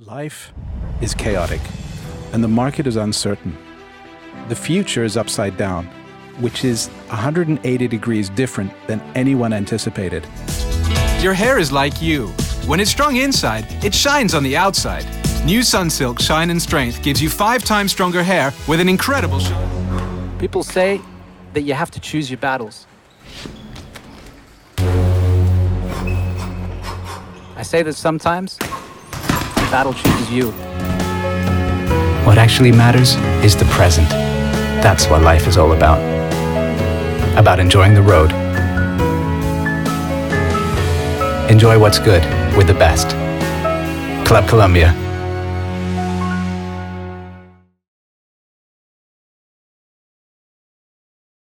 Life is chaotic, and the market is uncertain. The future is upside down, which is 180 degrees different than anyone anticipated. Your hair is like you. When it's strong inside, it shines on the outside. New Sunsilk Shine and Strength gives you 5 times stronger hair with an incredible shine. People say that you have to choose your battles. I say that sometimes the battle chooses you. What actually matters is the present. That's what life is all about. About enjoying the road. Enjoy what's good with the best. Club Columbia.